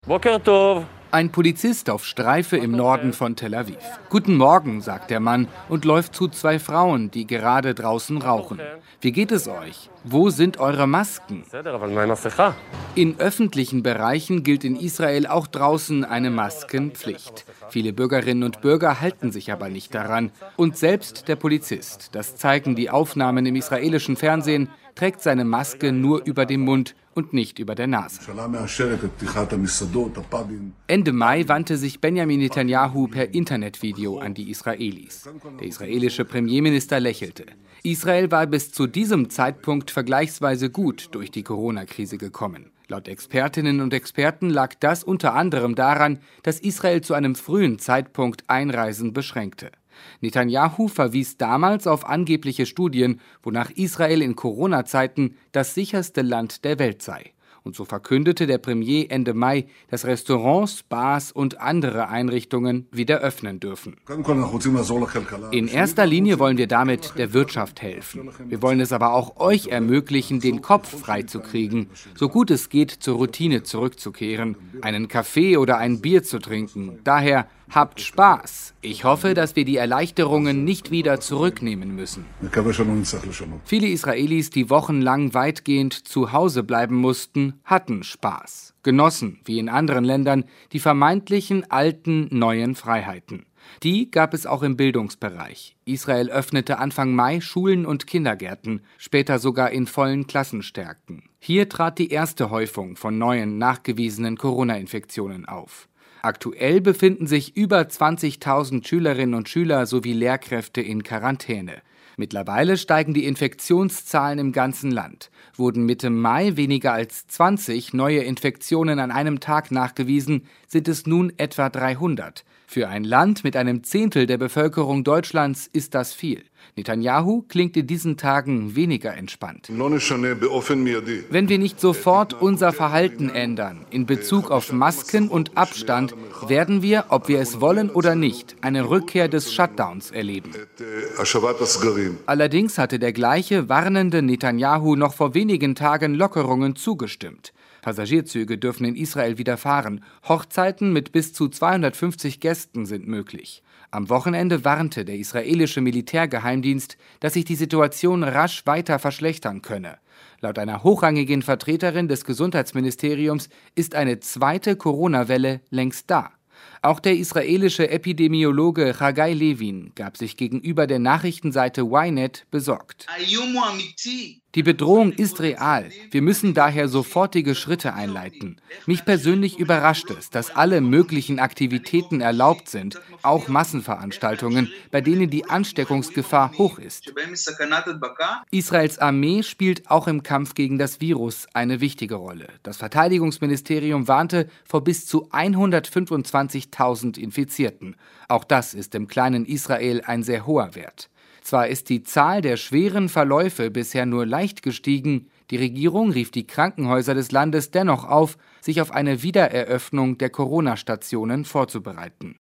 Boker Tov. Ein Polizist auf Streife im Norden von Tel Aviv. Guten Morgen, sagt der Mann und läuft zu zwei Frauen, die gerade draußen rauchen. Wie geht es euch? Wo sind eure Masken? In öffentlichen Bereichen gilt in Israel auch draußen eine Maskenpflicht. Viele Bürgerinnen und Bürger halten sich aber nicht daran. Und selbst der Polizist, das zeigen die Aufnahmen im israelischen Fernsehen, trägt seine Maske nur über dem Mund und nicht über der Nase. Ende Mai wandte sich Benjamin Netanyahu per Internetvideo an die Israelis. Der israelische Premierminister lächelte. Israel war bis zu diesem Zeitpunkt vergleichsweise gut durch die Corona-Krise gekommen. Laut Expertinnen und Experten lag das unter anderem daran, dass Israel zu einem frühen Zeitpunkt Einreisen beschränkte. Netanyahu verwies damals auf angebliche Studien, wonach Israel in Corona-Zeiten das sicherste Land der Welt sei. Und so verkündete der Premier Ende Mai, dass Restaurants, Bars und andere Einrichtungen wieder öffnen dürfen. In erster Linie wollen wir damit der Wirtschaft helfen. Wir wollen es aber auch euch ermöglichen, den Kopf freizukriegen, so gut es geht zur Routine zurückzukehren, einen Kaffee oder ein Bier zu trinken. Daher habt Spaß. Ich hoffe, dass wir die Erleichterungen nicht wieder zurücknehmen müssen. Viele Israelis, die wochenlang weitgehend zu Hause bleiben mussten, hatten Spaß, genossen, wie in anderen Ländern, die vermeintlichen alten, neuen Freiheiten. Die gab es auch im Bildungsbereich. Israel öffnete Anfang Mai Schulen und Kindergärten, später sogar in vollen Klassenstärken. Hier trat die erste Häufung von neuen, nachgewiesenen Corona-Infektionen auf. Aktuell befinden sich über 20.000 Schülerinnen und Schüler sowie Lehrkräfte in Quarantäne. Mittlerweile steigen die Infektionszahlen im ganzen Land. Wurden Mitte Mai weniger als 20 neue Infektionen an einem Tag nachgewiesen, sind es nun etwa 300. Für ein Land mit einem Zehntel der Bevölkerung Deutschlands ist das viel. Netanyahu klingt in diesen Tagen weniger entspannt. Wenn wir nicht sofort unser Verhalten ändern in Bezug auf Masken und Abstand, werden wir, ob wir es wollen oder nicht, eine Rückkehr des Shutdowns erleben. Allerdings hatte der gleiche warnende Netanyahu noch vor wenigen Tagen Lockerungen zugestimmt. Passagierzüge dürfen in Israel wieder fahren. Hochzeiten mit bis zu 250 Gästen sind möglich. Am Wochenende warnte der israelische Militärgeheimdienst, dass sich die Situation rasch weiter verschlechtern könne. Laut einer hochrangigen Vertreterin des Gesundheitsministeriums ist eine zweite Corona-Welle längst da. Auch der israelische Epidemiologe Chagai Levin gab sich gegenüber der Nachrichtenseite Ynet besorgt. Die Bedrohung ist real. Wir müssen daher sofortige Schritte einleiten. Mich persönlich überrascht es, dass alle möglichen Aktivitäten erlaubt sind, auch Massenveranstaltungen, bei denen die Ansteckungsgefahr hoch ist. Israels Armee spielt auch im Kampf gegen das Virus eine wichtige Rolle. Das Verteidigungsministerium warnte vor bis zu 125.000 Infizierten. Auch das ist im kleinen Israel ein sehr hoher Wert. Zwar ist die Zahl der schweren Verläufe bisher nur leicht gestiegen, die Regierung rief die Krankenhäuser des Landes dennoch auf, sich auf eine Wiedereröffnung der Corona-Stationen vorzubereiten.